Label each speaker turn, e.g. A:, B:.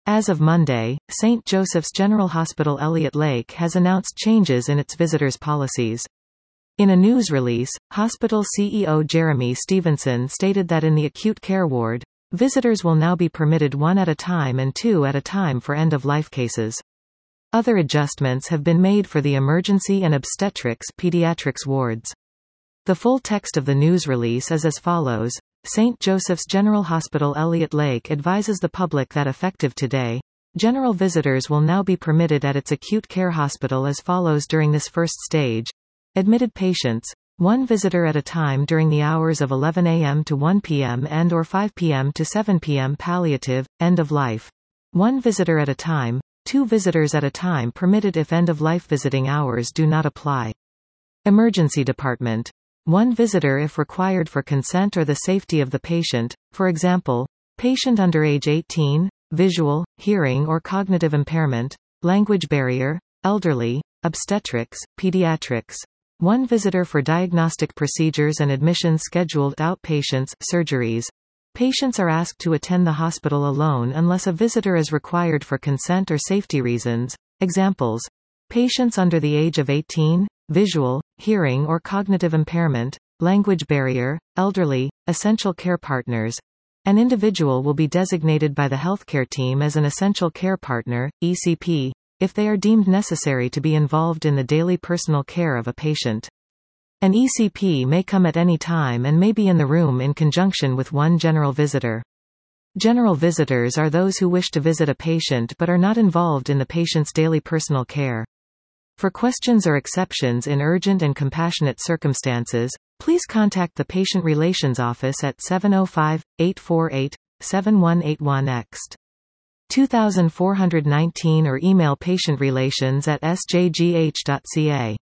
A: As of Monday, St. Joseph's General Hospital Elliott Lake has announced changes in its visitors' policies. In a news release, hospital CEO Jeremy Stevenson stated that in the acute care ward, visitors will now be permitted one at a time and two at a time for end-of-life cases. Other adjustments have been made for the emergency and obstetrics pediatrics wards. The full text of the news release is as follows. St. Joseph's General Hospital Elliott Lake advises the public that effective today, general visitors will now be permitted at its acute care hospital as follows during this first stage. Admitted patients, one visitor at a time during the hours of 11 a.m. to 1 p.m. and or 5 p.m. to 7 p.m. Palliative, end of life. One visitor at a time, two visitors at a time permitted if end-of-life visiting hours do not apply. Emergency department. One visitor if required for consent or the safety of the patient, for example, patient under age 18, visual, hearing or cognitive impairment, language barrier, elderly, obstetrics, pediatrics. One visitor for diagnostic procedures and admissions scheduled outpatients, surgeries. Patients are asked to attend the hospital alone unless a visitor is required for consent or safety reasons. Examples: patients under the age of 18, visual, hearing or cognitive impairment, language barrier, elderly, essential care partners. An individual will be designated by the healthcare team as an essential care partner, ECP, if they are deemed necessary to be involved in the daily personal care of a patient. An ECP may come at any time and may be in the room in conjunction with one general visitor. General visitors are those who wish to visit a patient but are not involved in the patient's daily personal care. For questions or exceptions in urgent and compassionate circumstances, please contact the Patient Relations Office at 705-848-7181-ext. 2419 or email patientrelations@sjgh.ca.